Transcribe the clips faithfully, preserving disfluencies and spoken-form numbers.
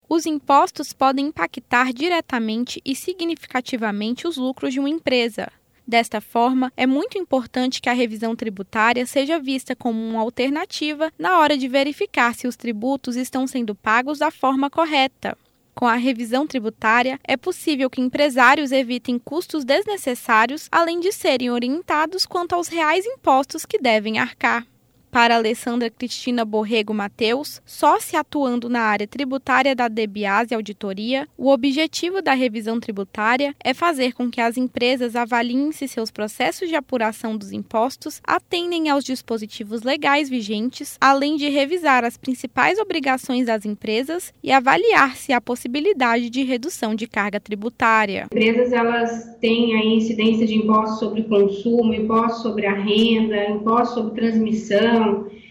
Os impostos podem impactar diretamente e significativamente os lucros de uma empresa. Desta forma, é muito importante que a revisão tributária seja vista como uma alternativa na hora de verificar se os tributos estão sendo pagos da forma correta. Com a revisão tributária, é possível que empresários evitem custos desnecessários, além de serem orientados quanto aos reais impostos que devem arcar. Para Alessandra Cristina Borrego Mateus, sócia atuando na área tributária da Debiase Auditoria, o objetivo da revisão tributária é fazer com que as empresas avaliem se seus processos de apuração dos impostos atendem aos dispositivos legais vigentes, além de revisar as principais obrigações das empresas e avaliar se há possibilidade de redução de carga tributária. As empresas elas têm a incidência de impostos sobre consumo, impostos sobre a renda, impostos sobre transmissão.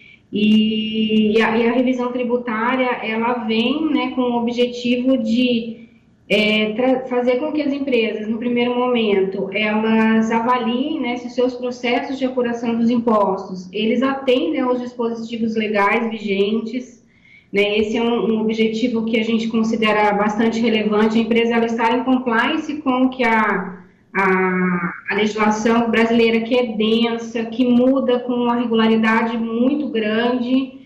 E a, e a revisão tributária ela vem, né, com o objetivo de é, fazer com que as empresas, no primeiro momento, elas avaliem, né, se os seus processos de apuração dos impostos, eles atendem aos dispositivos legais vigentes, né. Esse é um, um objetivo que a gente considera bastante relevante, a empresa ela estar em compliance com o que a A, a legislação brasileira, que é densa, que muda com uma regularidade muito grande,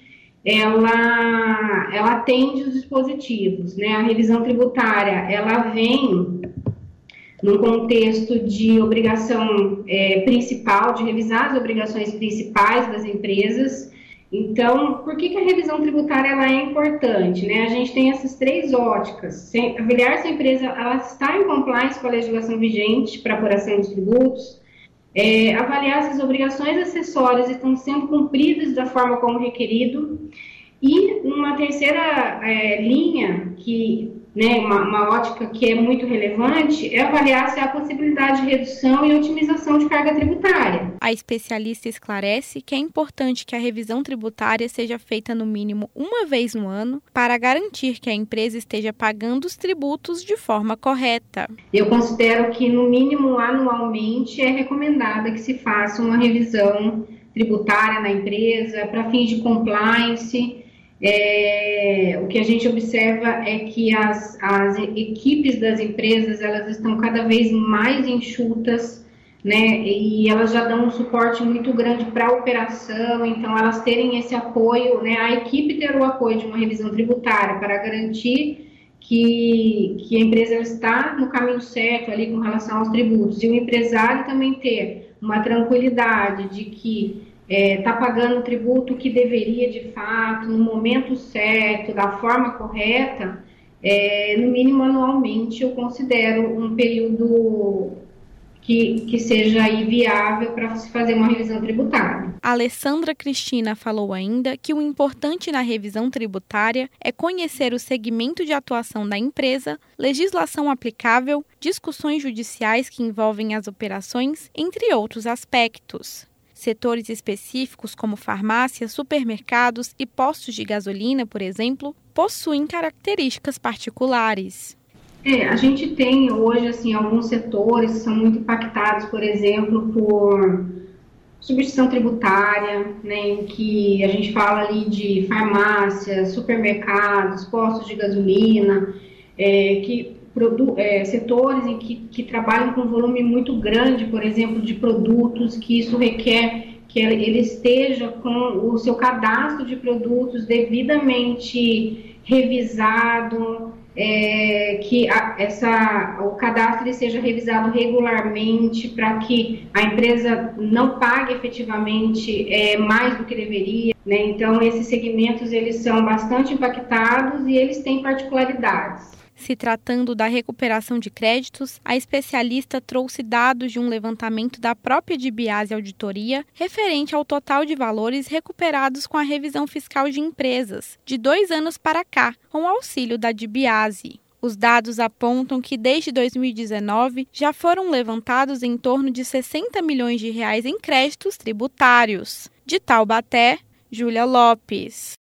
ela, ela atende os dispositivos, né? A revisão tributária, ela vem num contexto de obrigação é, principal, de revisar as obrigações principais das empresas. Então, por que, que a revisão tributária ela é importante, né? A gente tem essas três óticas. Se, avaliar se a empresa ela está em compliance com a legislação vigente para apuração de tributos, é, avaliar se as obrigações acessórias estão sendo cumpridas da forma como requerido, e uma terceira é, linha, que, né, uma, uma ótica que é muito relevante, é avaliar se há possibilidade de redução e otimização de carga tributária. A especialista esclarece que é importante que a revisão tributária seja feita no mínimo uma vez no ano para garantir que a empresa esteja pagando os tributos de forma correta. Eu considero que no mínimo anualmente é recomendada que se faça uma revisão tributária na empresa para fins de compliance. É, o que a gente observa é que as, as equipes das empresas elas estão cada vez mais enxutas, né, e elas já dão um suporte muito grande para a operação, então elas terem esse apoio, né, a equipe ter o apoio de uma revisão tributária para garantir que, que a empresa está no caminho certo ali com relação aos tributos, e o empresário também ter uma tranquilidade de que está é, pagando o tributo que deveria de fato, no momento certo, da forma correta, é, no mínimo anualmente eu considero um período que, que seja aí viável para se fazer uma revisão tributária. A Alessandra Cristina falou ainda que o importante na revisão tributária é conhecer o segmento de atuação da empresa, legislação aplicável, discussões judiciais que envolvem as operações, entre outros aspectos. Setores específicos como farmácias, supermercados e postos de gasolina, por exemplo, possuem características particulares. É, a gente tem hoje assim, alguns setores que são muito impactados, por exemplo, por substituição tributária, né, em que a gente fala ali de farmácias, supermercados, postos de gasolina, é, que Produ- é, setores em que, que trabalham com volume muito grande, por exemplo, de produtos, que isso requer que ele esteja com o seu cadastro de produtos devidamente revisado, é, que a, essa, o cadastro ele seja revisado regularmente para que a empresa não pague efetivamente é, mais do que deveria, né? Então, esses segmentos eles são bastante impactados e eles têm particularidades. Se tratando da recuperação de créditos, a especialista trouxe dados de um levantamento da própria Debiase Auditoria referente ao total de valores recuperados com a revisão fiscal de empresas, de dois anos para cá, com o auxílio da Debiase. Os dados apontam que desde dois mil e dezenove já foram levantados em torno de sessenta milhões de reais em créditos tributários. De Taubaté, Júlia Lopes.